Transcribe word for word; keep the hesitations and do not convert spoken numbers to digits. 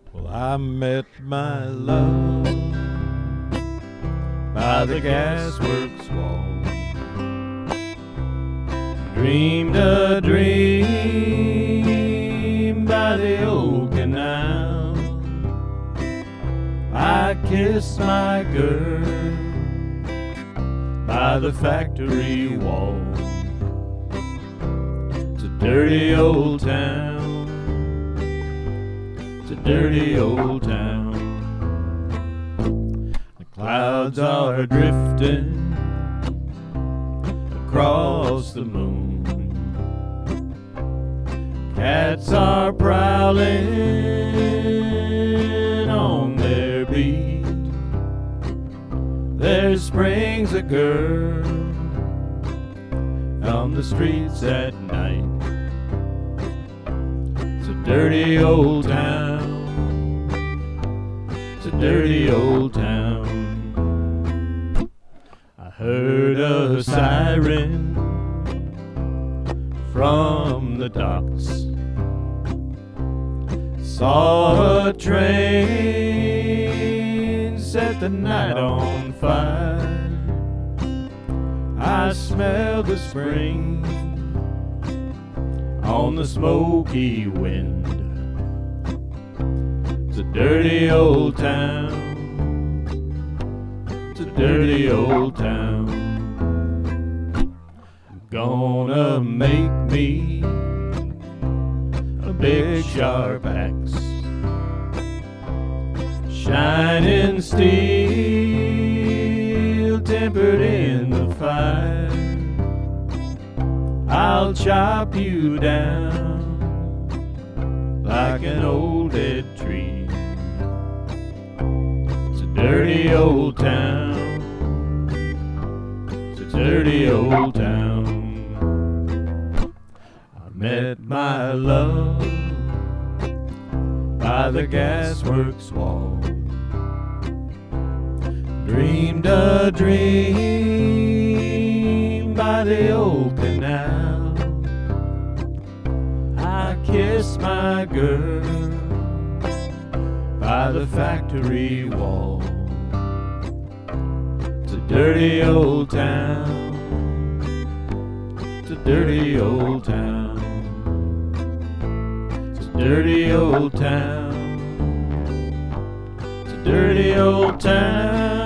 Well, I met my love by the gasworks wall. Dreamed a dream by the old canal. I kissed my girl by the factory wall. It's a dirty old town. It's a dirty old town. The clouds are drifting across the moon. Cats are prowling on their beat. There springs a girl on the streets at night. It's a dirty old town. It's a dirty old town. I heard a siren from the docks. Saw a train set the night on fire. I smelled the spring on the smoky wind. It's a dirty old town. It's a dirty old town. Gonna make me a big sharp axe, shining steel, tempered in the fire. I'll chop you down like an old dead tree. It's a dirty old town. It's a dirty old town. I met my love by the gasworks wall. Dreamed a dream by the old canal. I kissed my girl by the factory wall. It's a dirty old town. It's a dirty old town. It's a dirty old town. It's a dirty old town.